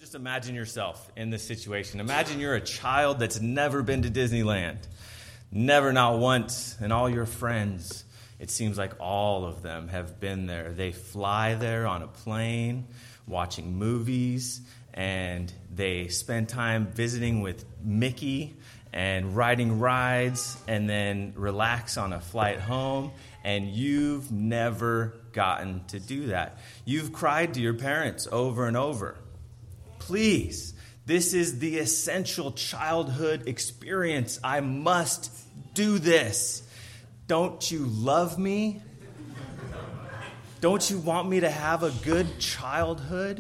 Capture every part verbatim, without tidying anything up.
Just imagine yourself in this situation. Imagine you're a child that's never been to Disneyland. Never, not once. And all your friends, it seems like all of them have been there. They fly there on a plane, watching movies, and they spend time visiting with Mickey and riding rides, and then relax on a flight home. And you've never gotten to do that. You've cried to your parents over and over. Please, this is the essential childhood experience. I must do this. Don't you love me? Don't you want me to have a good childhood?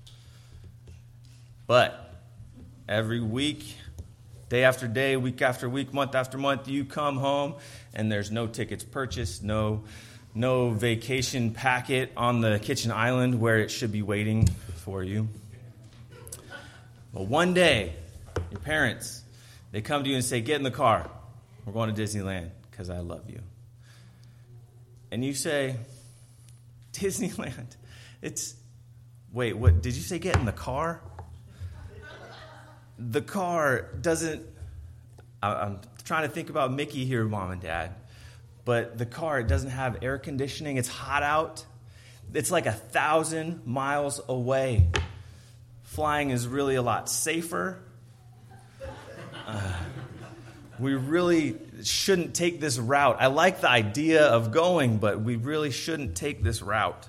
But every week, day after day, week after week, month after month, you come home and there's no tickets purchased, no, no vacation packet on the kitchen island where it should be waiting for you. But one day, your parents, they come to you and say, get in the car. We're going to Disneyland because I love you. And you say, Disneyland? It's, wait, what? Did you say get in the car? The car doesn't, I, I'm trying to think about Mickey here, Mom and Dad. But the car, it doesn't have air conditioning. It's hot out. It's like a thousand miles away. Flying is really a lot safer. Uh, we really shouldn't take this route. I like the idea of going, but we really shouldn't take this route.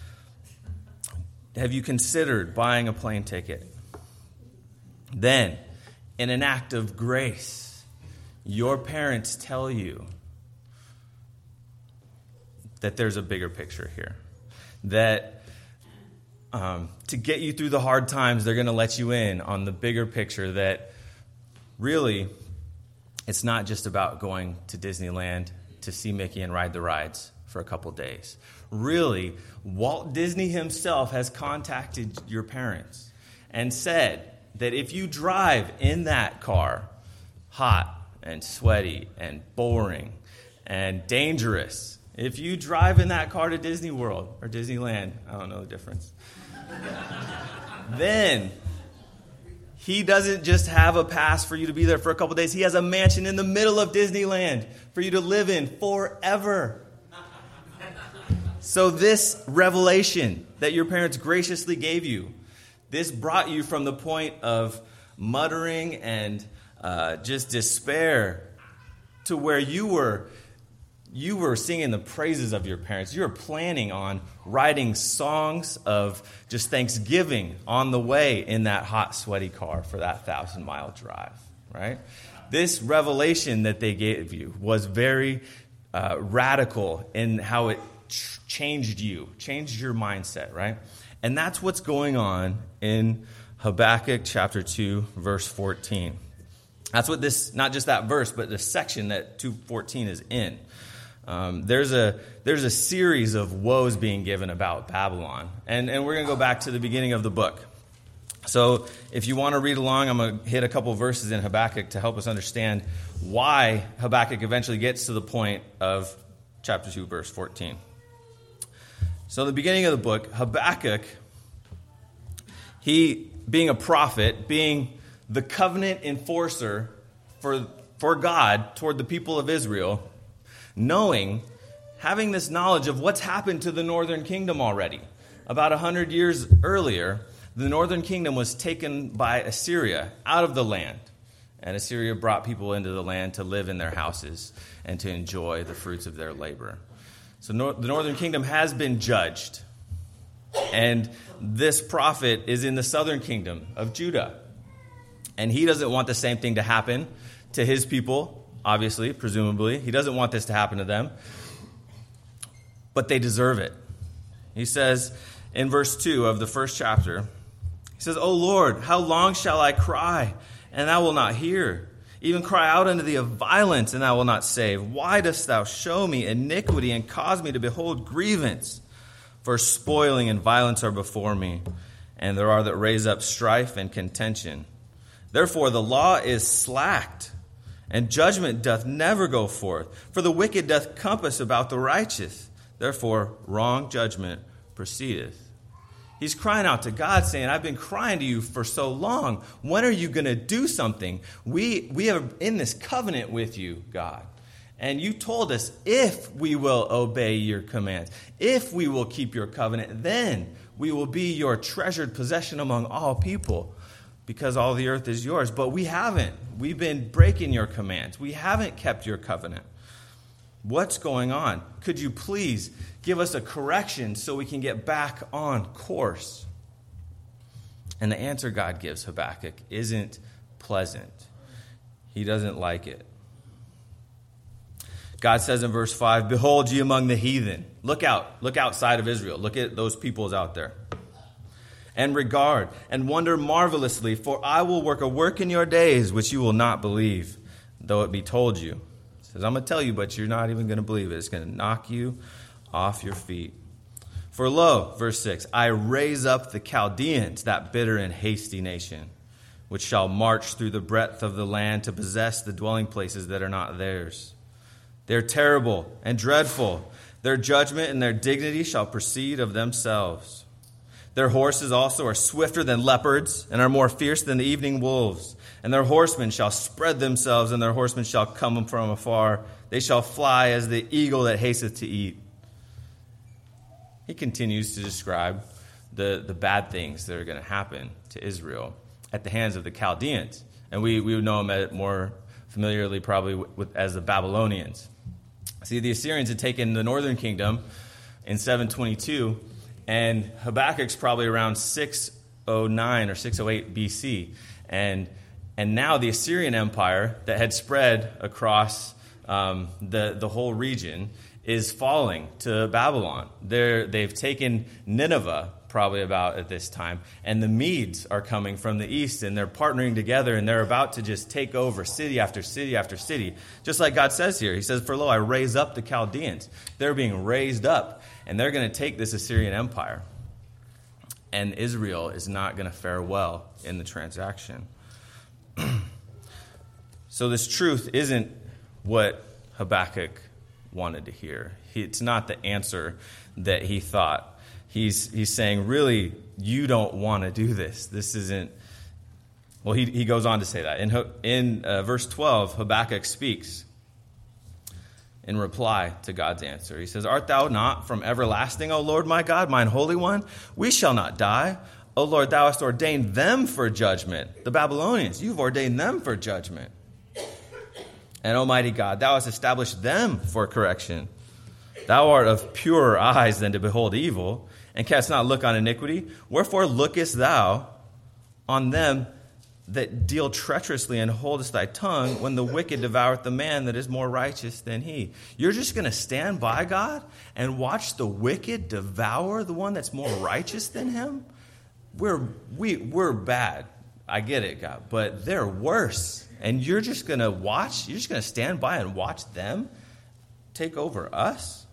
Have you considered buying a plane ticket? Then, in an act of grace, your parents tell you that there's a bigger picture here. That Um, to get you through the hard times, they're going to let you in on the bigger picture that really it's not just about going to Disneyland to see Mickey and ride the rides for a couple days. Really, Walt Disney himself has contacted your parents and said that if you drive in that car, hot and sweaty and boring and dangerous, if you drive in that car to Disney World or Disneyland, I don't know the difference, then he doesn't just have a pass for you to be there for a couple days. He has a mansion in the middle of Disneyland for you to live in forever. So this revelation that your parents graciously gave you, this brought you from the point of muttering and uh, just despair to where you were You were singing the praises of your parents. You were planning on writing songs of just thanksgiving on the way in that hot, sweaty car for that thousand-mile drive, right? This revelation that they gave you was very uh, radical in how it ch- changed you, changed your mindset, right? And that's what's going on in Habakkuk chapter two, verse fourteen. That's what this, not just that verse, but the section that two fourteen is in. Um, there's a there's a series of woes being given about Babylon. And, and we're going to go back to the beginning of the book. So if you want to read along, I'm going to hit a couple verses in Habakkuk to help us understand why Habakkuk eventually gets to the point of chapter two, verse fourteen. So the beginning of the book, Habakkuk, he, being a prophet, being the covenant enforcer for, for God toward the people of Israel, knowing, having this knowledge of what's happened to the northern kingdom already. About a hundred years earlier, the northern kingdom was taken by Assyria out of the land. And Assyria brought people into the land to live in their houses and to enjoy the fruits of their labor. So no, the northern kingdom has been judged. And this prophet is in the southern kingdom of Judah. And he doesn't want the same thing to happen to his people. Obviously, presumably. He doesn't want this to happen to them. But they deserve it. He says in verse two of the first chapter, he says, O Lord, how long shall I cry, and thou wilt not hear? Even cry out unto thee of violence, and thou wilt not save. Why dost thou show me iniquity, and cause me to behold grievance? For spoiling and violence are before me, and there are that raise up strife and contention. Therefore the law is slacked, and judgment doth never go forth. For the wicked doth compass about the righteous. Therefore wrong judgment proceedeth. He's crying out to God saying, I've been crying to you for so long. When are you going to do something? We, we are in this covenant with you, God. And you told us if we will obey your commands, if we will keep your covenant, then we will be your treasured possession among all people, because all the earth is yours. But we haven't. We've been breaking your commands. We haven't kept your covenant. What's going on? Could you please give us a correction so we can get back on course? And the answer God gives Habakkuk isn't pleasant. He doesn't like it. God says in verse five, behold ye among the heathen. Look out. Look outside of Israel. Look at those peoples out there. And regard and wonder marvelously, for I will work a work in your days which you will not believe, though it be told you. He says, I'm going to tell you, but you're not even going to believe it. It's going to knock you off your feet. For lo, verse six, I raise up the Chaldeans, that bitter and hasty nation, which shall march through the breadth of the land to possess the dwelling places that are not theirs. They're terrible and dreadful. Their judgment and their dignity shall proceed of themselves. Their horses also are swifter than leopards and are more fierce than the evening wolves. And their horsemen shall spread themselves, and their horsemen shall come from afar. They shall fly as the eagle that hasteth to eat. He continues to describe the, the bad things that are going to happen to Israel at the hands of the Chaldeans. And we, we would know them more familiarly probably with, as the Babylonians. See, the Assyrians had taken the northern kingdom in seven twenty-two, and Habakkuk's probably around six oh nine or six oh eight B C. And and now the Assyrian Empire that had spread across um, the, the whole region is falling to Babylon. They're, they've taken Nineveh probably about at this time, and the Medes are coming from the east, and they're partnering together, and they're about to just take over city after city after city, just like God says here. He says, for lo, I raise up the Chaldeans. They're being raised up, and they're going to take this Assyrian Empire, and Israel is not going to fare well in the transaction. So this truth isn't what Habakkuk wanted to hear. It's not the answer that he thought. He's he's saying, really, you don't want to do this. This isn't... Well, he, he goes on to say that. In, in uh, verse twelve, Habakkuk speaks in reply to God's answer. He says, art thou not from everlasting, O Lord my God, mine Holy One? We shall not die. O Lord, thou hast ordained them for judgment. The Babylonians, you've ordained them for judgment. And Almighty God, thou hast established them for correction. Thou art of purer eyes than to behold evil, and canst not look on iniquity. Wherefore lookest thou on them that deal treacherously, and holdest thy tongue when the wicked devoureth the man that is more righteous than he? You're just going to stand by, God, and watch the wicked devour the one that's more righteous than him? We're we we're bad. I get it, God, but they're worse. And you're just going to watch? You're just going to stand by and watch them take over us?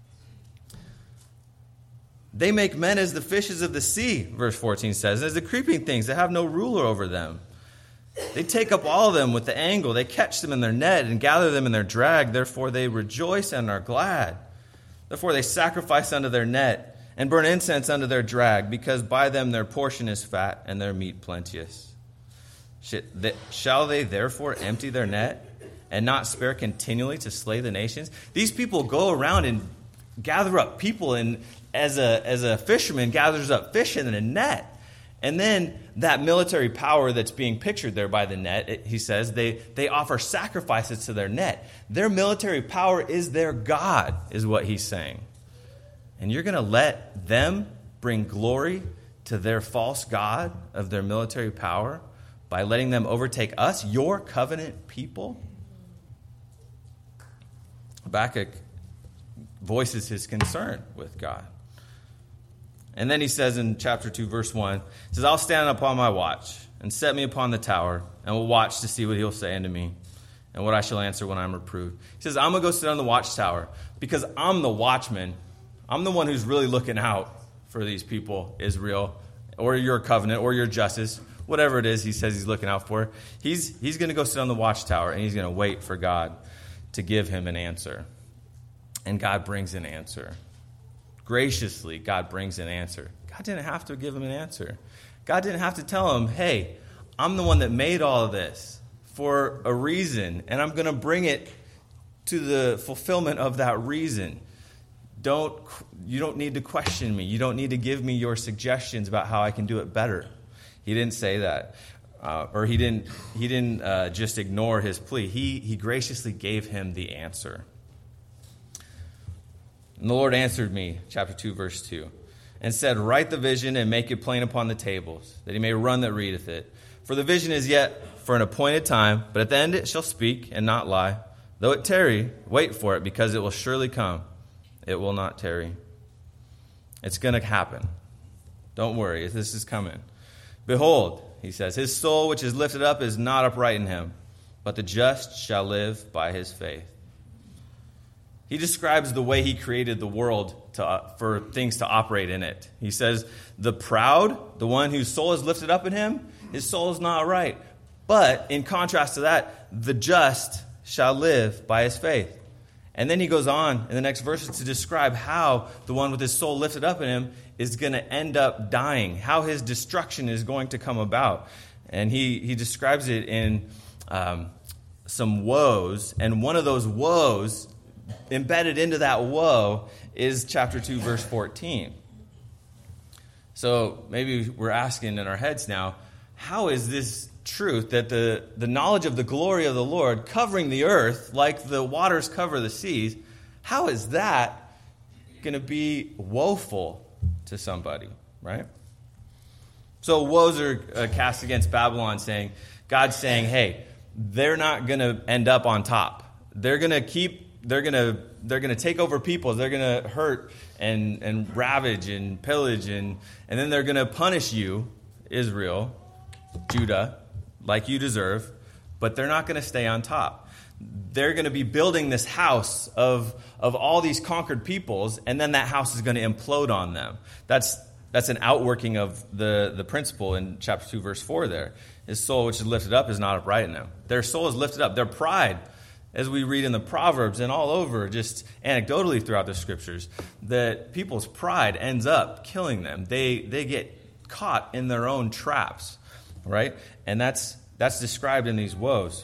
They make men as the fishes of the sea, verse fourteen says, as the creeping things that have no ruler over them. They take up all of them with the angle. They catch them in their net and gather them in their drag. Therefore they rejoice and are glad. Therefore they sacrifice unto their net and burn incense unto their drag, because by them their portion is fat and their meat plenteous. Shall they therefore empty their net and not spare continually to slay the nations? These people go around and gather up people, and as a as a fisherman gathers up fish in a net. And then that military power that's being pictured there by the net, it, he says, they, they offer sacrifices to their net. Their military power is their God, is what he's saying. And you're going to let them bring glory to their false god of their military power by letting them overtake us, your covenant people? Habakkuk voices his concern with God. And then he says in chapter two, verse one, he says, I'll stand upon my watch and set me upon the tower, and will watch to see what he'll say unto me and what I shall answer when I'm reproved. He says, I'm going to go sit on the watchtower because I'm the watchman. I'm the one who's really looking out for these people, Israel, or your covenant, or your justice, whatever it is he says he's looking out for. He's, he's going to go sit on the watchtower, and he's going to wait for God to give him an answer. And God brings an answer. Graciously, God brings an answer. God God didn't have to give him an answer. God didn't have to tell him, hey, I'm the one that made all of this for a reason, and I'm going to bring it to the fulfillment of that reason. Don't you don't need to question me. You don't need to give me your suggestions about how I can do it better. He didn't say that, uh, or he didn't. He didn't uh, just ignore his plea. He he graciously gave him the answer. And the Lord answered me, chapter two, verse two, and said, "Write the vision and make it plain upon the tables, that he may run that readeth it. For the vision is yet for an appointed time, but at the end it shall speak and not lie. Though it tarry, wait for it, because it will surely come. It will not tarry." It's going to happen. Don't worry, this is coming. "Behold," he says, "his soul which is lifted up is not upright in him, but the just shall live by his faith." He describes the way he created the world to, uh, for things to operate in it. He says, the proud, the one whose soul is lifted up in him, his soul is not right. But in contrast to that, the just shall live by his faith. And then he goes on in the next verses to describe how the one with his soul lifted up in him is going to end up dying, how his destruction is going to come about. And he, he describes it in um, some woes, and one of those woes, embedded into that woe, is chapter two, verse fourteen. So maybe we're asking in our heads now, how is this truth that the, the knowledge of the glory of the Lord covering the earth like the waters cover the seas, how is that going to be woeful to somebody, right? So woes are uh, cast against Babylon, saying, God's saying, hey, they're not going to end up on top. They're going to keep They're gonna they're gonna take over peoples. They're gonna hurt and and ravage and pillage and and then they're gonna punish you, Israel, Judah, like you deserve. But they're not gonna stay on top. They're gonna be building this house of of all these conquered peoples, and then that house is gonna implode on them. That's that's an outworking of the the principle in chapter two, verse four. There, his soul which is lifted up is not upright in them. Their soul is lifted up. Their pride, as we read in the Proverbs and all over, just anecdotally throughout the scriptures, that people's pride ends up killing them. They they get caught in their own traps, right? And that's that's described in these woes.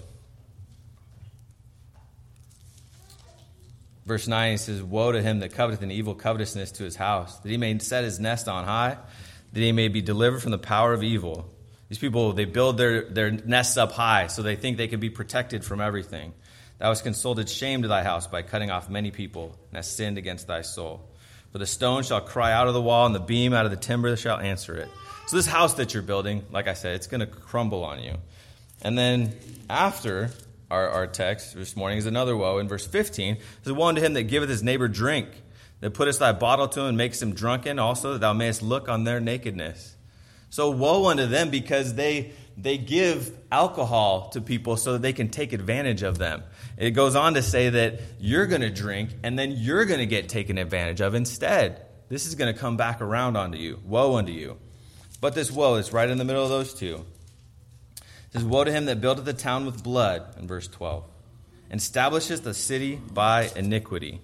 Verse nine, he says, "Woe to him that coveteth an evil covetousness to his house, that he may set his nest on high, that he may be delivered from the power of evil." These people, they build their, their nests up high, so they think they can be protected from everything. "Thou hast consulted shame to thy house by cutting off many people, and hast sinned against thy soul. For the stone shall cry out of the wall, and the beam out of the timber shall answer it." So this house that you're building, like I said, it's going to crumble on you. And then after our, our text this morning is another woe. In verse fifteen, "There's woe unto him that giveth his neighbor drink, that puttest thy bottle to him and makes him drunken, also that thou mayest look on their nakedness." So woe unto them because they they give alcohol to people so that they can take advantage of them. It goes on to say that you're going to drink and then you're going to get taken advantage of instead. This is going to come back around onto you. Woe unto you. But this woe is right in the middle of those two. It says, "Woe to him that buildeth the town with blood," in verse twelve, "and establisheth the city by iniquity.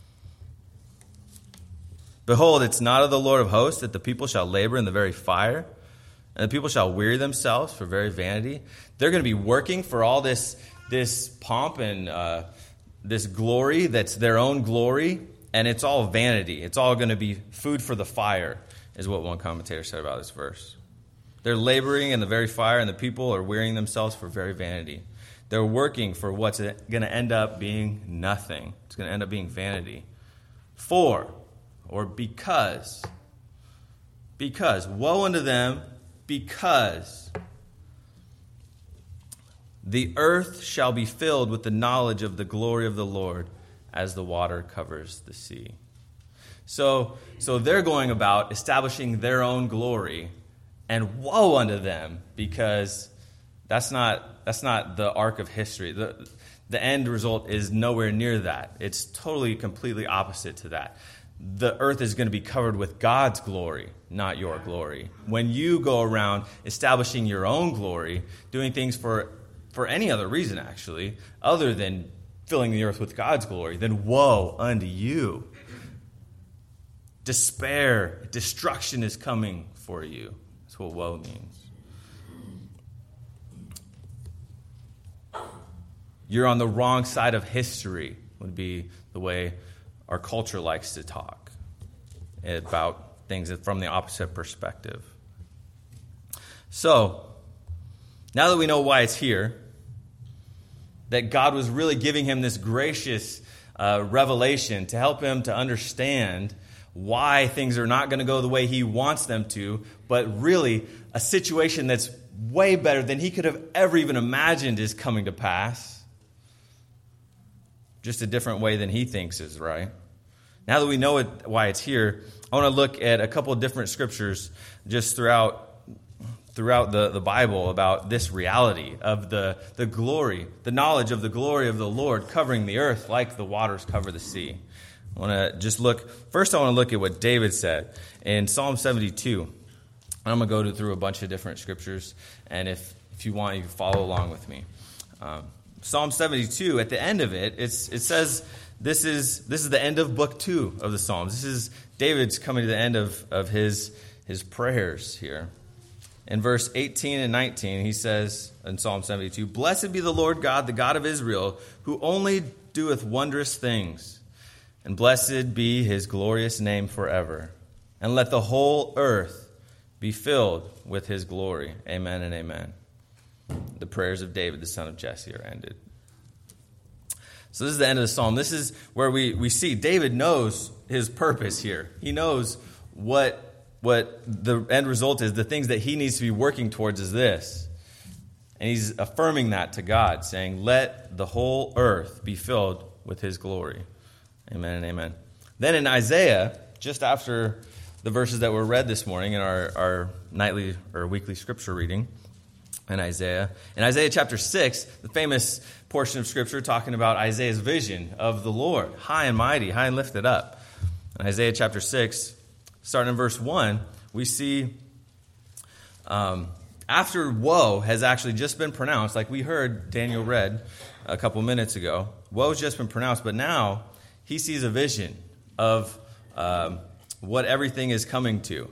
Behold, it's not of the Lord of hosts that the people shall labor in the very fire, and the people shall weary themselves for very vanity." They're going to be working for all this, this pomp and uh, this glory that's their own glory, and it's all vanity. It's all going to be food for the fire, is what one commentator said about this verse. They're laboring in the very fire, and the people are wearying themselves for very vanity. They're working for what's going to end up being nothing. It's going to end up being vanity. For, or because, because, woe unto them, because the earth shall be filled with the knowledge of the glory of the Lord as the water covers the sea. So, so they're going about establishing their own glory, and woe unto them, because that's not that's not the arc of history. The, the end result is nowhere near that. It's totally, completely opposite to that. The earth is going to be covered with God's glory, not your glory. When you go around establishing your own glory, doing things for, for any other reason, actually, other than filling the earth with God's glory, then woe unto you. despair, destruction is coming for you. That's what woe means. You're on the wrong side of history would be the way our culture likes to talk about things from the opposite perspective. So, now that we know why it's here, that God was really giving him this gracious uh, revelation to help him to understand why things are not going to go the way he wants them to, but really a situation that's way better than he could have ever even imagined is coming to pass. Just a different way than he thinks is right. Now that we know it, why it's here, I want to look at a couple of different scriptures just throughout throughout the, the Bible about this reality of the, the glory, the knowledge of the glory of the Lord covering the earth like the waters cover the sea. I want to just look, first I want to look at what David said in Psalm seventy-two. I'm going to go to, through a bunch of different scriptures, and if, if you want, you can follow along with me. Um, Psalm seventy-two, at the end of it, it's, it says this is this is the end of book two of the Psalms. This is David's coming to the end of, of his, his prayers here. In verse eighteen and nineteen, he says in Psalm seventy-two, "Blessed be the Lord God, the God of Israel, who only doeth wondrous things. And blessed be his glorious name forever. And let the whole earth be filled with his glory. Amen and amen." The prayers of David, the son of Jesse, are ended. So this is the end of the psalm. This is where we, we see David knows his purpose here. He knows what what the end result is. The things that he needs to be working towards is this. And he's affirming that to God, saying, let the whole earth be filled with his glory. Amen and amen. Then in Isaiah, just after the verses that were read this morning in our, our nightly or weekly scripture reading in Isaiah, in Isaiah chapter six, the famous portion of scripture talking about Isaiah's vision of the Lord, high and mighty, high and lifted up. In Isaiah chapter six, starting in verse one, we see um, after woe has actually just been pronounced, like we heard Daniel read a couple minutes ago, woe has just been pronounced, but now he sees a vision of um, what everything is coming to.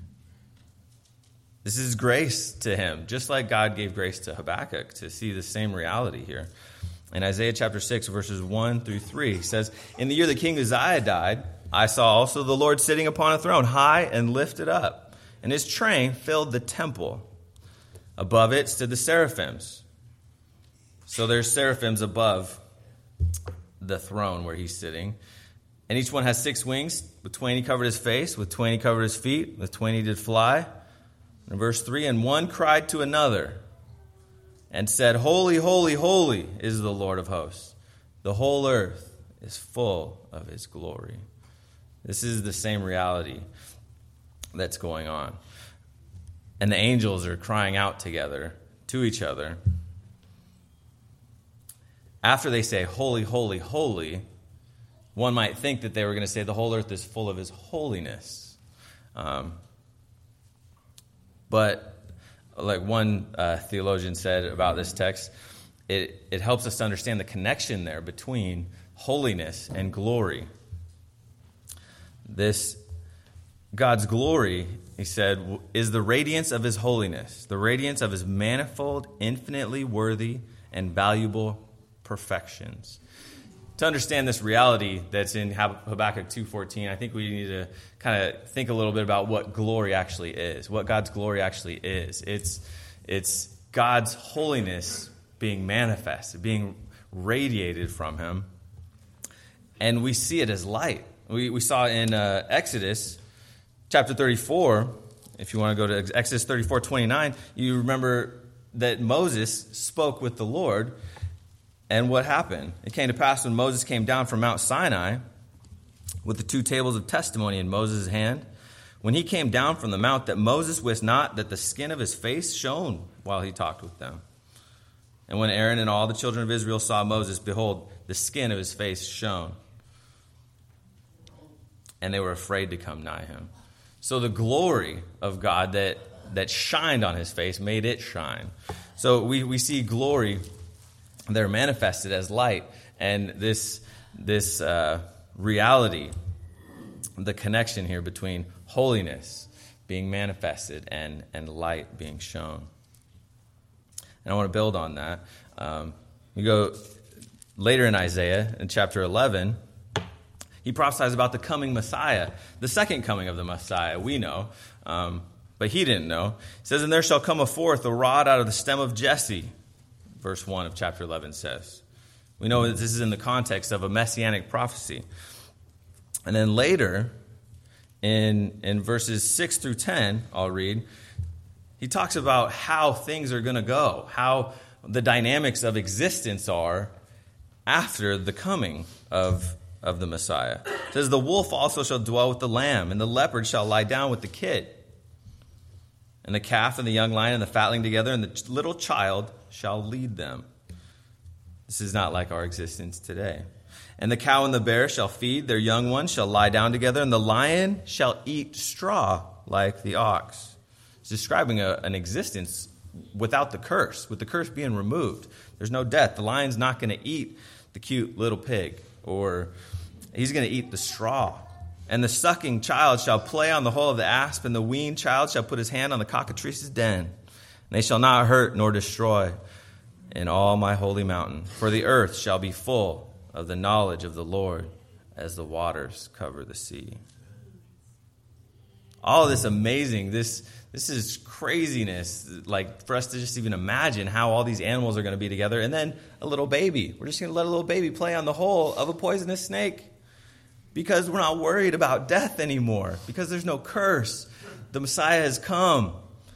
This is grace to him, just like God gave grace to Habakkuk to see the same reality here. In Isaiah chapter six, verses one through three, he says, "In the year that King Uzziah died, I saw also the Lord sitting upon a throne, high and lifted up, and his train filled the temple. Above it stood the seraphims." So there's seraphims above the throne where he's sitting. "And each one has six wings. With twain he covered his face, with twain he covered his feet, with twain he did fly." In verse three, "And one cried to another and said, Holy, holy, holy is the Lord of hosts. The whole earth is full of his glory." This is the same reality that's going on. And the angels are crying out together to each other. After they say, holy, holy, holy, one might think that they were going to say the whole earth is full of his holiness. Um, but like one uh, theologian said about this text, it, it helps us to understand the connection there between holiness and glory. This God's glory, he said, is the radiance of his holiness, the radiance of his manifold, infinitely worthy, and valuable perfections. To understand this reality that's in Habakkuk two fourteen, I think we need to kind of think a little bit about what glory actually is, what God's glory actually is. It's, it's God's holiness being manifested, being radiated from him, and we see it as light. We we saw in uh, Exodus chapter thirty-four, if you want to go to Exodus thirty-four twenty-nine, you remember that Moses spoke with the Lord, and what happened? It came to pass when Moses came down from Mount Sinai with the two tables of testimony in Moses' hand, when he came down from the mount, that Moses wist not that the skin of his face shone while he talked with them. And when Aaron and all the children of Israel saw Moses, behold, the skin of his face shone, and they were afraid to come nigh him. So the glory of God that, that shined on his face made it shine. So we, we see glory that are manifested as light. And this, this uh, reality the connection here between holiness being manifested and, and light being shown. And I want to build on that. Um, we go later in Isaiah, in chapter eleven, he prophesies about the coming Messiah, the second coming of the Messiah, we know, um, but he didn't know. He says, and there shall come a forth a rod out of the stem of Jesse, verse one of chapter eleven says. We know that this is in the context of a messianic prophecy. And then later, in, in verses six through ten, I'll read, he talks about how things are going to go, how the dynamics of existence are after the coming of, of the Messiah. It says, the wolf also shall dwell with the lamb, and the leopard shall lie down with the kid. And the calf and the young lion and the fatling together, and the little child shall lead them. This is not like our existence today. And the cow and the bear shall feed, their young ones shall lie down together, and the lion shall eat straw like the ox. It's describing a, an existence without the curse, with the curse being removed. There's no death. The lion's not going to eat the cute little pig, or he's going to eat the straw. And the sucking child shall play on the hole of the asp, and the weaned child shall put his hand on the cockatrice's den. And they shall not hurt nor destroy in all my holy mountain. For the earth shall be full of the knowledge of the Lord as the waters cover the sea. All of this amazing, this this is craziness, like for us to just even imagine how all these animals are going to be together. And then a little baby. We're just going to let a little baby play on the hole of a poisonous snake because we're not worried about death anymore, because there's no curse. The Messiah has come.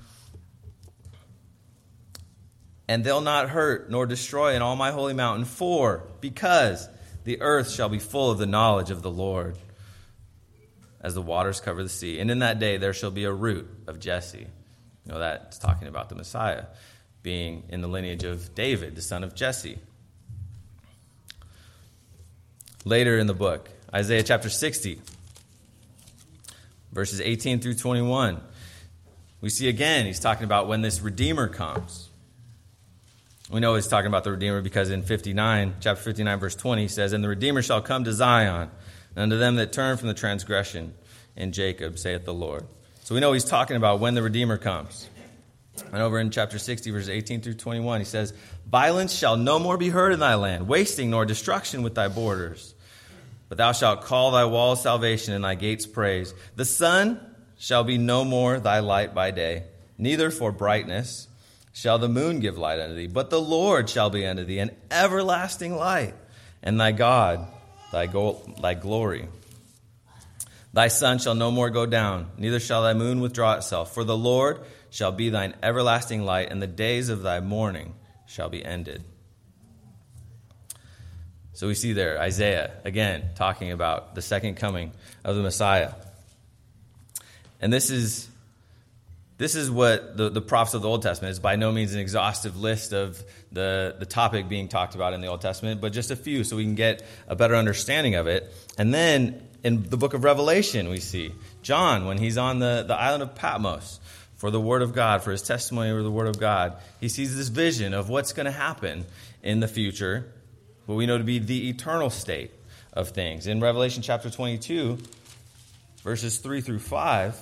And they'll not hurt nor destroy in all my holy mountain, for, because the earth shall be full of the knowledge of the Lord, as the waters cover the sea. And in that day there shall be a root of Jesse. You know, that's talking about the Messiah being in the lineage of David, the son of Jesse. Later in the book, Isaiah chapter sixty, verses eighteen through twenty-one, we see again, he's talking about when this Redeemer comes. We know he's talking about the Redeemer because in fifty-nine, chapter fifty-nine, verse twenty, he says, and the Redeemer shall come to Zion, and unto them that turn from the transgression in Jacob, saith the Lord. So we know he's talking about when the Redeemer comes. And over in chapter sixty, verses eighteen through twenty-one, he says, violence shall no more be heard in thy land, wasting nor destruction with thy borders. But thou shalt call thy walls salvation and thy gates praise. The sun shall be no more thy light by day, neither for brightness shall the moon give light unto thee. But the Lord shall be unto thee an everlasting light, and thy God thy, go- thy glory. Thy sun shall no more go down, neither shall thy moon withdraw itself. For the Lord shall be thine everlasting light, and the days of thy mourning shall be ended. So we see there Isaiah, again, talking about the second coming of the Messiah. And this is this is what the, the prophets of the Old Testament is. By no means an exhaustive list of the, the topic being talked about in the Old Testament, but just a few so we can get a better understanding of it. And then in the book of Revelation, we see John, when he's on the, the island of Patmos for the Word of God, for his testimony over the Word of God, he sees this vision of what's going to happen in the future, what we know to be the eternal state of things. In Revelation chapter twenty-two, verses three through five,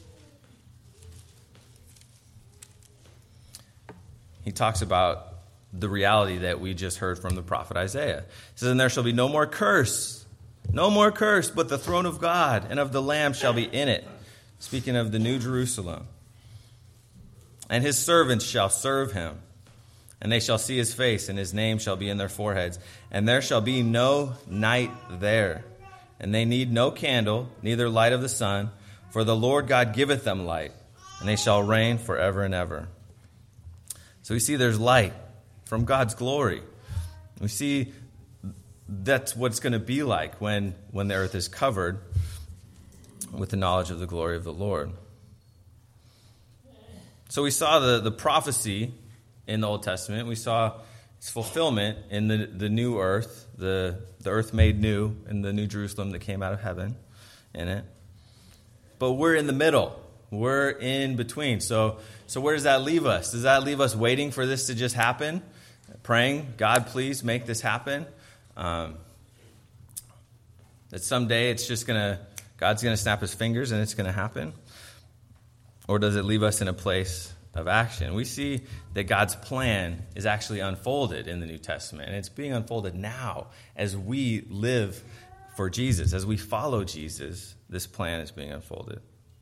he talks about the reality that we just heard from the prophet Isaiah. He says, and there shall be no more curse, no more curse, but the throne of God and of the Lamb shall be in it. Speaking of the New Jerusalem. And his servants shall serve him. And they shall see his face, and his name shall be in their foreheads. And there shall be no night there. And they need no candle, neither light of the sun. For the Lord God giveth them light, and they shall reign forever and ever. So we see there's light from God's glory. We see that's what it's going to be like when, when the earth is covered with the knowledge of the glory of the Lord. So we saw the, the prophecy in the Old Testament. We saw its fulfillment in the, the new earth, the, the earth made new, in the New Jerusalem that came out of heaven in it. But we're in the middle. We're in between. So, so where does that leave us? Does that leave us waiting for this to just happen? Praying, God, please make this happen? Um, that someday it's just going to God's going to snap his fingers and it's going to happen? Or does it leave us in a place of action? We see that God's plan is actually unfolded in the New Testament, and it's being unfolded now as we live for Jesus, as we follow Jesus. This plan is being unfolded.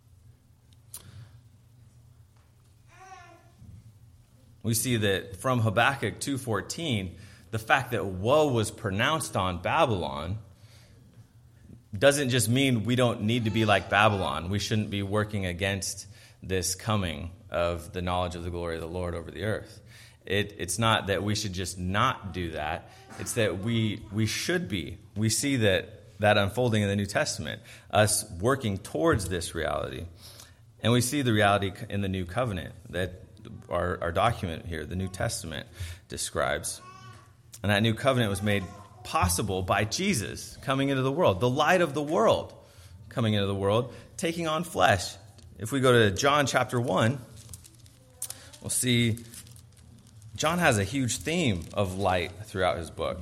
We see that from Habakkuk two fourteen, the fact that woe was pronounced on Babylon doesn't just mean we don't need to be like Babylon. We shouldn't be working against this coming of the knowledge of the glory of the Lord over the earth. It, it's not that we should just not do that. It's that we we should be. We see that that unfolding in the New Testament, us working towards this reality. And we see the reality in the New Covenant that our, our document here, the New Testament, describes. And that new covenant was made possible by Jesus coming into the world, the light of the world coming into the world, taking on flesh. If we go to John chapter one, we'll see John has a huge theme of light throughout his book.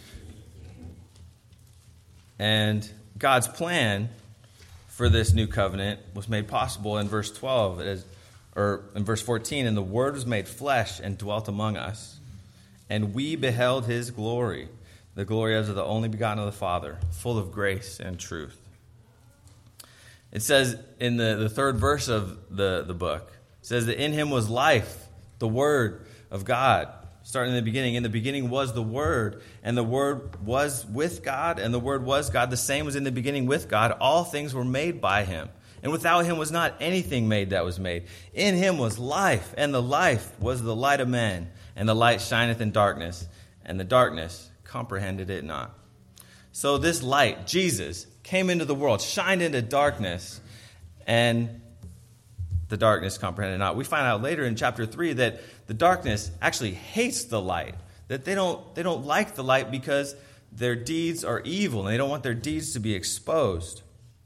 And God's plan for this new covenant was made possible in verse twelve, as, or in verse fourteen, and the Word was made flesh and dwelt among us. And we beheld his glory, the glory as of the only begotten of the Father, full of grace and truth. It says in the, the third verse of the, the book, it says that in him was life, the Word of God. Starting in the beginning, in the beginning was the Word, and the Word was with God, and the Word was God. The same was in the beginning with God. All things were made by him. And without him was not anything made that was made. In him was life, and the life was the light of men. And the light shineth in darkness, and the darkness comprehended it not. So this light, Jesus, came into the world, shined into darkness, and the darkness comprehended it not. We find out later in chapter three that the darkness actually hates the light, that they don't, they don't like the light because their deeds are evil, and they don't want their deeds to be exposed.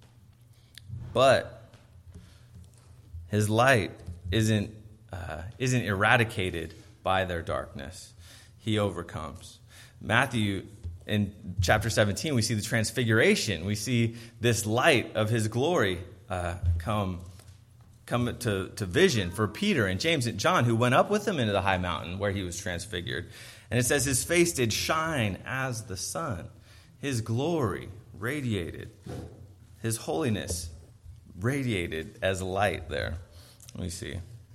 But his light isn't uh, isn't eradicated by their darkness. He overcomes. Matthew, in chapter seventeen, we see the transfiguration. We see this light of his glory uh, come, come to, to vision for Peter and James and John, who went up with him into the high mountain where he was transfigured. And it says his face did shine as the sun. His glory radiated. His holiness radiated as light there. We see.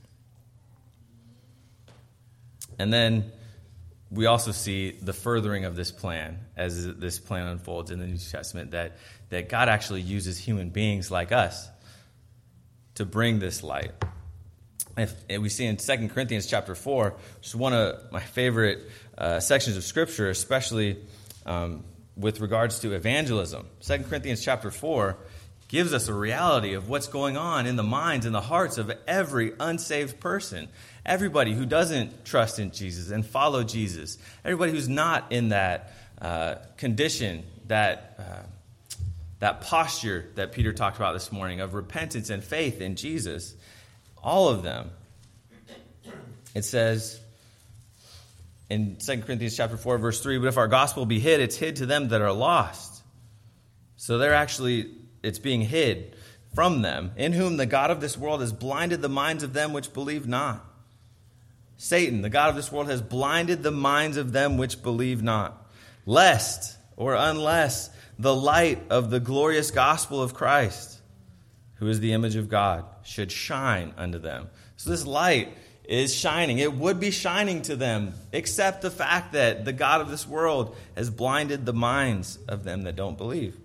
And then we also see the furthering of this plan as this plan unfolds in the New Testament, that, that God actually uses human beings like us to bring this light. If, and we see in Second Corinthians chapter four, which is one of my favorite uh, sections of Scripture, especially um, with regards to evangelism. Second Corinthians chapter four gives us a reality of what's going on in the minds and the hearts of every unsaved person. Everybody who doesn't trust in Jesus and follow Jesus. Everybody who's not in that uh, condition, that uh, that posture that Peter talked about this morning of repentance and faith in Jesus. All of them. It says in Second Corinthians chapter four, verse three, but if our gospel be hid, it's hid to them that are lost. So they're actually, it's being hid from them, in whom the God of this world has blinded the minds of them which believe not. Satan, the God of this world, has blinded the minds of them which believe not, lest, or unless, the light of the glorious gospel of Christ, who is the image of God, should shine unto them. So this light is shining. It would be shining to them, except the fact that the God of this world has blinded the minds of them that don't believe.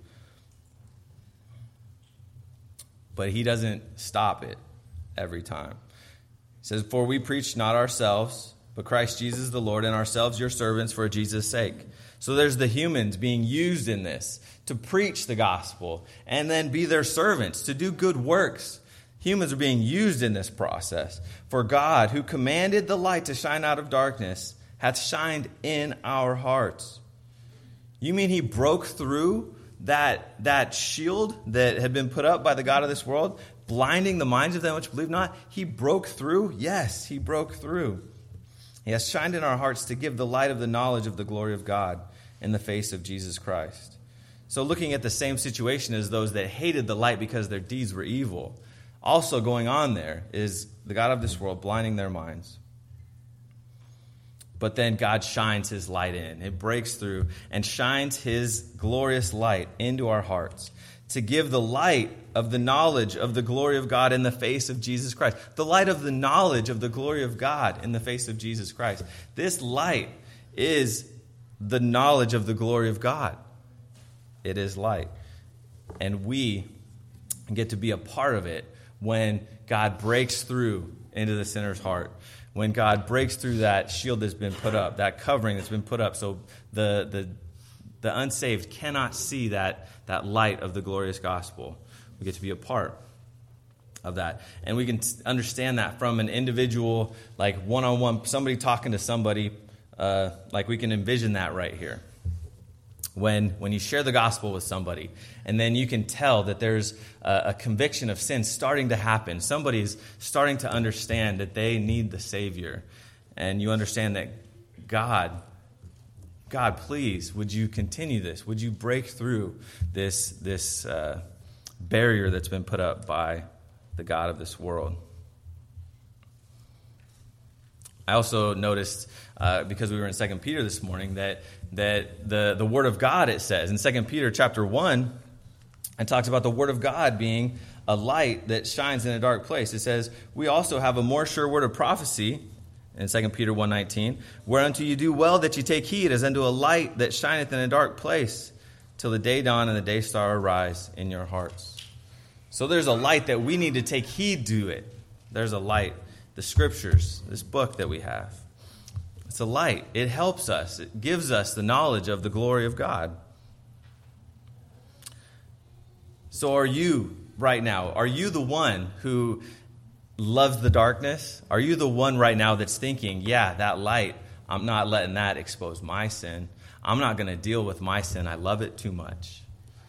But he doesn't stop it every time. It says, for we preach not ourselves, but Christ Jesus the Lord, and ourselves your servants for Jesus' sake. So there's the humans being used in this to preach the gospel and then be their servants, to do good works. Humans are being used in this process. For God, who commanded the light to shine out of darkness, hath shined in our hearts. You mean he broke through that, that shield that had been put up by the God of this world, blinding the minds of them which believe not? He broke through? Yes, he broke through. He has shined in our hearts to give the light of the knowledge of the glory of God in the face of Jesus Christ. So looking at the same situation as those that hated the light because their deeds were evil, also going on there is the God of this world blinding their minds. But then God shines his light in. It breaks through and shines his glorious light into our hearts to give the light of the knowledge of the glory of God in the face of Jesus Christ. The light of the knowledge of the glory of God in the face of Jesus Christ. This light is the knowledge of the glory of God. It is light. And we get to be a part of it when God breaks through into the sinner's heart. When God breaks through that shield that's been put up, that covering that's been put up, so the the, the unsaved cannot see that, that light of the glorious gospel. We get to be a part of that. And we can t- understand that from an individual, like one-on-one, somebody talking to somebody, uh, like we can envision that right here. When when you share the gospel with somebody, and then you can tell that there's a, a conviction of sin starting to happen. Somebody's starting to understand that they need the Savior. And you understand that God, God, please, would you continue this? Would you break through this, this uh, barrier that's been put up by the God of this world? I also noticed, uh, because we were in Second Peter this morning, that that the, the Word of God, it says, in Second Peter chapter one, it talks about the Word of God being a light that shines in a dark place. It says, we also have a more sure word of prophecy, in Second Peter one nineteen, whereunto you do well that you take heed as unto a light that shineth in a dark place, till the day dawn and the day star arise in your hearts. So there's a light that we need to take heed to it. There's a light. The Scriptures, this book that we have. It's a light. It helps us. It gives us the knowledge of the glory of God. So are you right now? Are you the one who loves the darkness? Are you the one right now that's thinking, yeah, that light, I'm not letting that expose my sin. I'm not going to deal with my sin. I love it too much.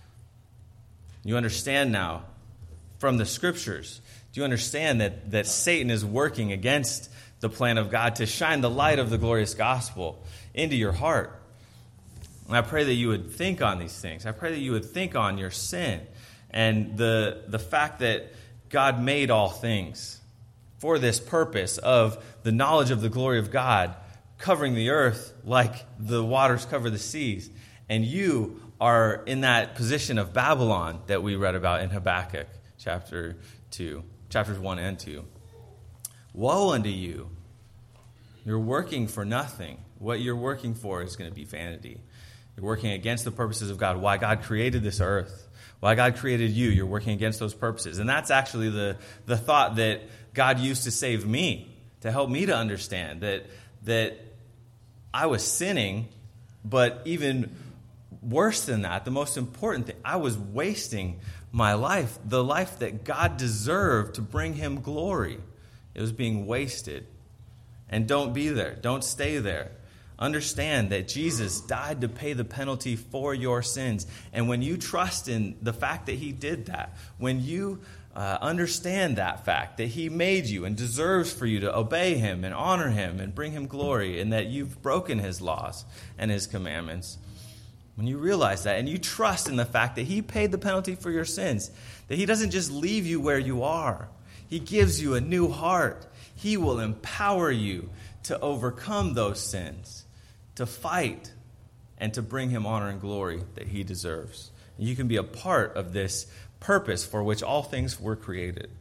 You understand now from the Scriptures. Do you understand that, that Satan is working against the plan of God to shine the light of the glorious gospel into your heart? And I pray that you would think on these things. I pray that you would think on your sin and the, the fact that God made all things for this purpose of the knowledge of the glory of God covering the earth like the waters cover the seas. And you are in that position of Babylon that we read about in Habakkuk chapter two, chapters one and two. Woe unto you. You're working for nothing. What you're working for is going to be vanity. You're working against the purposes of God. Why God created this earth. Why God created you. You're working against those purposes. And that's actually the, the thought that God used to save me, to help me to understand that, that I was sinning, but even worse than that, the most important thing, I was wasting my life, the life that God deserved to bring him glory. It was being wasted. And don't be there. Don't stay there. Understand that Jesus died to pay the penalty for your sins. And when you trust in the fact that he did that, when you uh, understand that fact, that he made you and deserves for you to obey him and honor him and bring him glory, and that you've broken his laws and his commandments, when you realize that and you trust in the fact that he paid the penalty for your sins, that he doesn't just leave you where you are, he gives you a new heart. He will empower you to overcome those sins, to fight, and to bring him honor and glory that he deserves. And you can be a part of this purpose for which all things were created.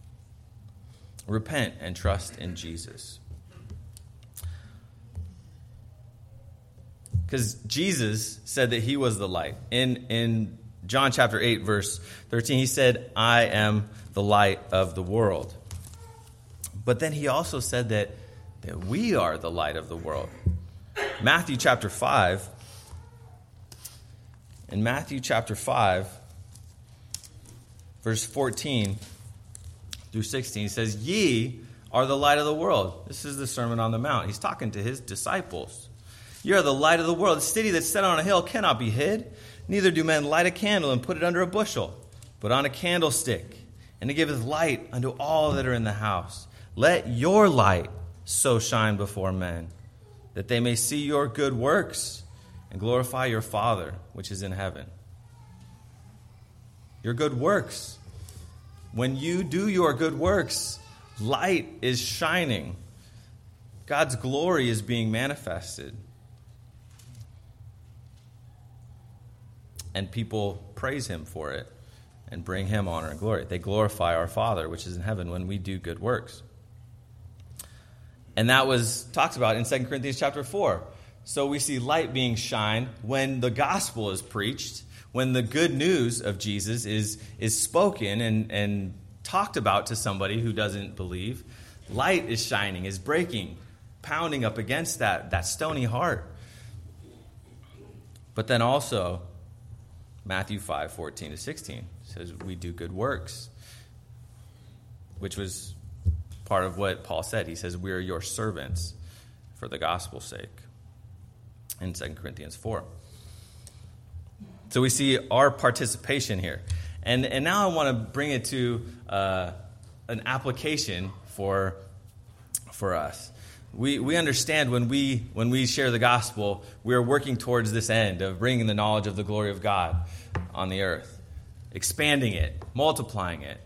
Repent and trust in Jesus. Because Jesus said that he was the light. In, in John chapter eight, verse thirteen, he said, I am the light of the world. But then he also said that, that we are the light of the world. Matthew chapter five. In Matthew chapter five, verse fourteen through sixteen, he says, ye are the light of the world. This is the Sermon on the Mount. He's talking to his disciples. You are the light of the world. The city that's set on a hill cannot be hid. Neither do men light a candle and put it under a bushel, but on a candlestick, and it giveth light unto all that are in the house. Let your light so shine before men, that they may see your good works and glorify your Father which is in heaven. your good works. When you do your good works, light is shining. God's glory is being manifested. And people praise him for it and bring him honor and glory. They glorify our Father, which is in heaven, when we do good works. And that was talked about in Second Corinthians chapter four. So we see light being shined when the gospel is preached, when the good news of Jesus is, is spoken and, and talked about to somebody who doesn't believe. Light is shining, is breaking, pounding up against that, that stony heart. But then also, Matthew five, fourteen to sixteen says we do good works, which was part of what Paul said. He says we are your servants for the gospel's sake in Second Corinthians four. So we see our participation here. And and now I want to bring it to uh, an application for for us. We we understand when we when we share the gospel, we are working towards this end of bringing the knowledge of the glory of God on the earth, expanding it, multiplying it.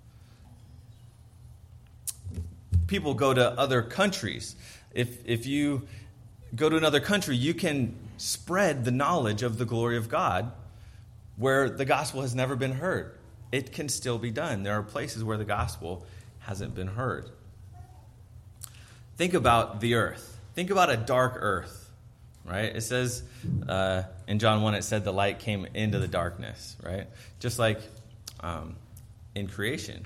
People go to other countries. If if you go to another country, you can spread the knowledge of the glory of God where the gospel has never been heard. It can still be done. There are places where the gospel hasn't been heard. Think about the earth. Think about a dark earth, right? It says uh, in John one, it said the light came into the darkness, right? Just like um, in creation.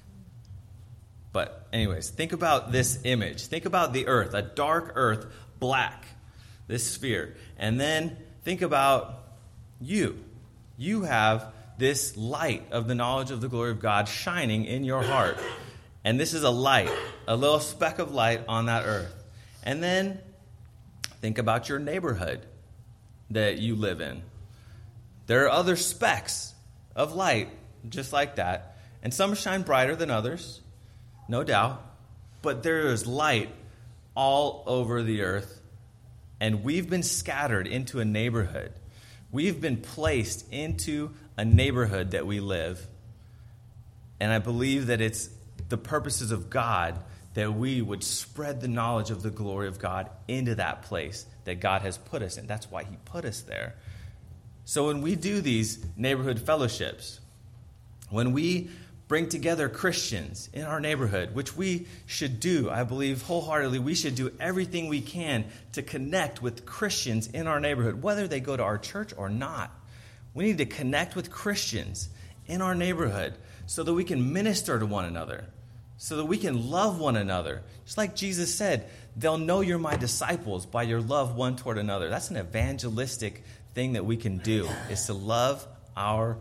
But anyways, think about this image. Think about the earth, a dark earth, black, this sphere. And then think about you. You have this light of the knowledge of the glory of God shining in your heart. And this is a light, a little speck of light on that earth. And then think about your neighborhood that you live in. There are other specks of light just like that. And some shine brighter than others, no doubt. But there is light all over the earth. And we've been scattered into a neighborhood. We've been placed into a neighborhood that we live. And I believe that it's the purposes of God that we would spread the knowledge of the glory of God into that place that God has put us in. That's why he put us there. So when we do these neighborhood fellowships, when we bring together Christians in our neighborhood, which we should do, I believe wholeheartedly, we should do everything we can to connect with Christians in our neighborhood, whether they go to our church or not. We need to connect with Christians in our neighborhood so that we can minister to one another, so that we can love one another. Just like Jesus said, they'll know you're my disciples by your love one toward another. That's an evangelistic thing that we can do, is to love our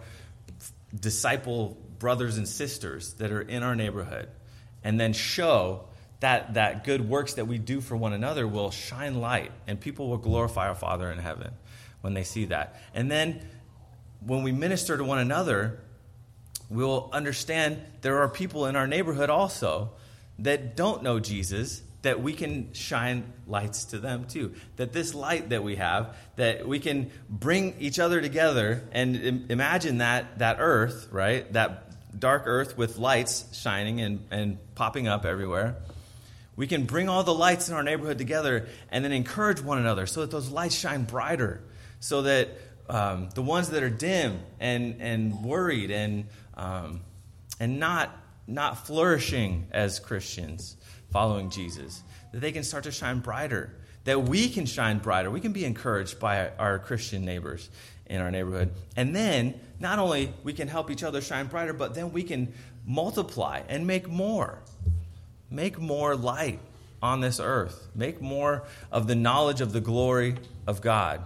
disciple brothers and sisters that are in our neighborhood, and then show that that good works that we do for one another will shine light, and people will glorify our Father in heaven when they see that. And then when we minister to one another, we'll understand there are people in our neighborhood also that don't know Jesus, that we can shine lights to them too. That this light that we have, that we can bring each other together and im- imagine that that earth, right? That dark earth with lights shining and, and popping up everywhere. We can bring all the lights in our neighborhood together and then encourage one another so that those lights shine brighter, so that um, the ones that are dim and and worried and um, and not not flourishing as Christians following Jesus, that they can start to shine brighter, that we can shine brighter. We can be encouraged by our Christian neighbors in our neighborhood. And then not only we can help each other shine brighter, but then we can multiply and make more. Make more light on this earth. Make more of the knowledge of the glory of God.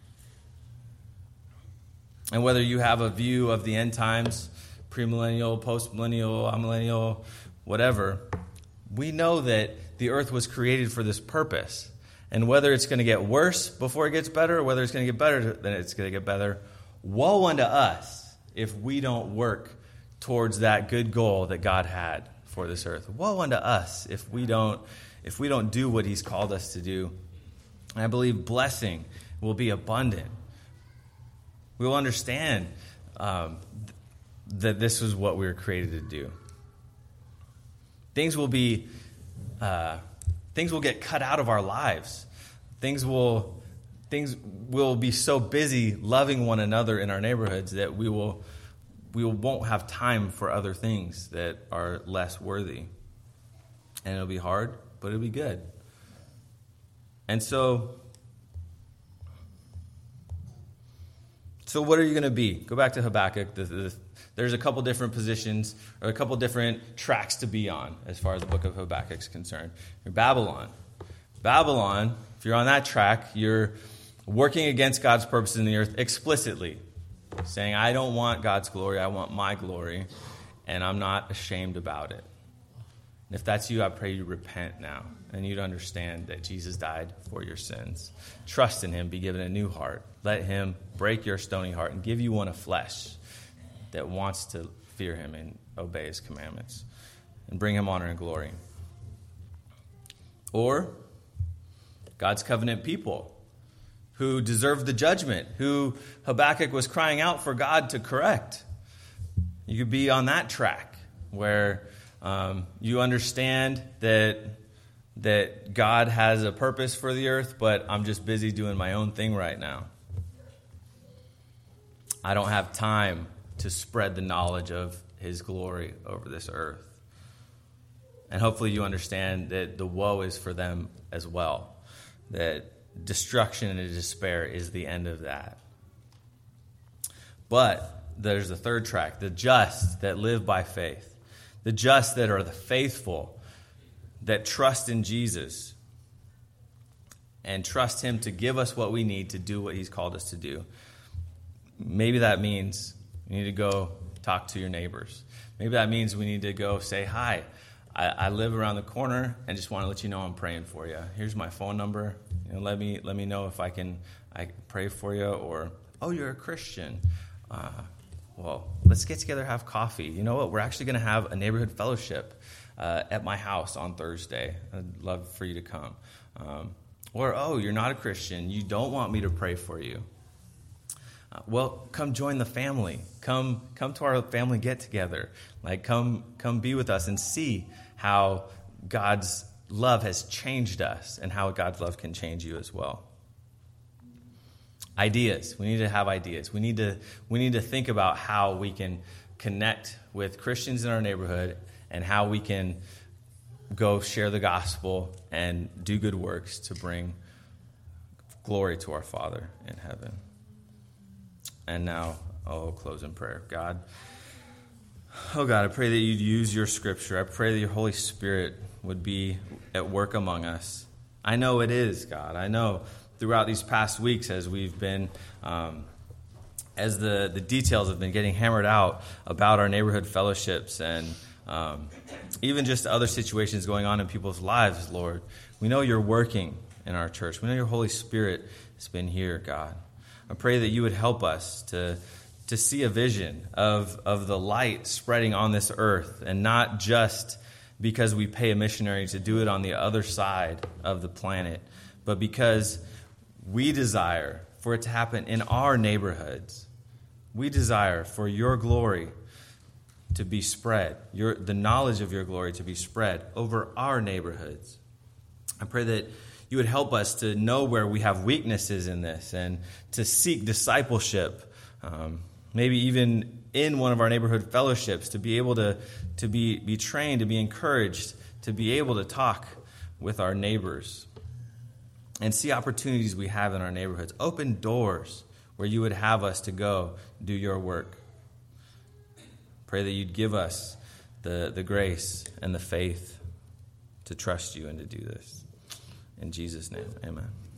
And whether you have a view of the end times, premillennial, postmillennial, amillennial, whatever, we know that the earth was created for this purpose. And whether it's going to get worse before it gets better, or whether it's going to get better, then it's going to get better. Woe unto us if we don't work towards that good goal that God had for this earth. Woe unto us if we don't if we don't do what he's called us to do. And I believe blessing will be abundant. We will understand um, that this is what we were created to do. Things will be, uh, things will get cut out of our lives. Things will, things will be so busy loving one another in our neighborhoods that we will, we won't have time for other things that are less worthy. And it'll be hard, but it'll be good. And so, so what are you going to be? Go back to Habakkuk. The, the, there's a couple different positions or a couple different tracks to be on as far as the book of Habakkuk is concerned. You're Babylon. Babylon, if you're on that track, you're working against God's purposes in the earth explicitly, saying, I don't want God's glory, I want my glory, and I'm not ashamed about it. And if that's you, I pray you repent now, and you'd understand that Jesus died for your sins. Trust in him, be given a new heart. Let him break your stony heart and give you one of flesh that wants to fear him and obey his commandments and bring him honor and glory. Or God's covenant people who deserve the judgment, who Habakkuk was crying out for God to correct. You could be on that track where um, you understand that that God has a purpose for the earth, but I'm just busy doing my own thing right now. I don't have time to spread the knowledge of his glory over this earth. And hopefully you understand that the woe is for them as well, that destruction and despair is the end of that. But there's the third track, the just that live by faith, the just that are the faithful, that trust in Jesus and trust him to give us what we need to do what he's called us to do. Maybe that means you need to go talk to your neighbors. Maybe that means we need to go say, hi, I, I live around the corner and just want to let you know I'm praying for you. Here's my phone number. You know, let me let me know if I can I can pray for you. Or, oh, you're a Christian. Uh, well, let's get together, have coffee. You know what? We're actually going to have a neighborhood fellowship Uh, at my house on Thursday. I'd love for you to come. Um, or, oh, you're not a Christian. You don't want me to pray for you. Uh, well, come join the family. Come come to our family get-together. Like, come, come be with us and see how God's love has changed us and how God's love can change you as well. Ideas. We need to have ideas. We need to, we need to think about how we can connect with Christians in our neighborhood and how we can go share the gospel and do good works to bring glory to our Father in heaven. And now I'll close in prayer. God, oh God, I pray that you'd use your scripture. I pray that your Holy Spirit would be at work among us. I know it is, God. I know throughout these past weeks as we've been... Um, as the, the details have been getting hammered out about our neighborhood fellowships and Um, even just other situations going on in people's lives, Lord. We know you're working in our church. We know your Holy Spirit has been here, God. I pray that you would help us to, to see a vision of, of the light spreading on this earth, and not just because we pay a missionary to do it on the other side of the planet, but because we desire for it to happen in our neighborhoods. We desire for your glory to be spread, your the knowledge of your glory to be spread over our neighborhoods. I pray that you would help us to know where we have weaknesses in this and to seek discipleship, um, maybe even in one of our neighborhood fellowships, to be able to, to be, be trained, to be encouraged, to be able to talk with our neighbors and see opportunities we have in our neighborhoods. Open doors where you would have us to go do your work. Pray that you'd give us the, the grace and the faith to trust you and to do this. In Jesus' name, amen.